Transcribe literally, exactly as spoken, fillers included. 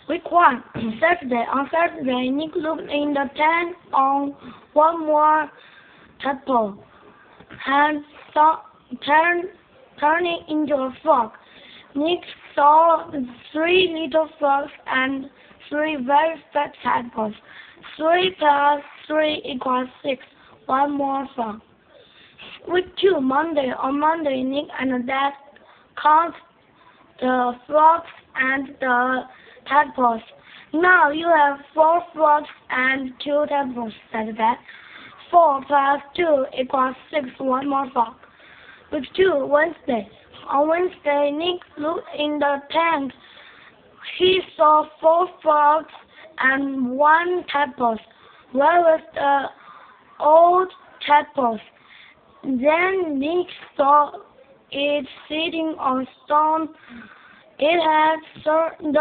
Week one, Saturday. On Saturday, Nick looked in the tent on one more tadpole and saw turn, turning into a frog. Nick saw three little frogs and three very fat tadpoles. Three plus three equals six. One more frog. Week two, Monday. On Monday, Nick and Dad count the frogs and the tadpoles. Now you have four frogs and two tadpoles, said Dad. Four plus two equals six. One more frog. Week two, Wednesday. On Wednesday, Nick looked in the tank. He saw four frogs and one tadpole. Where was the old tadpole? Then Nick saw it sitting on stone. It had the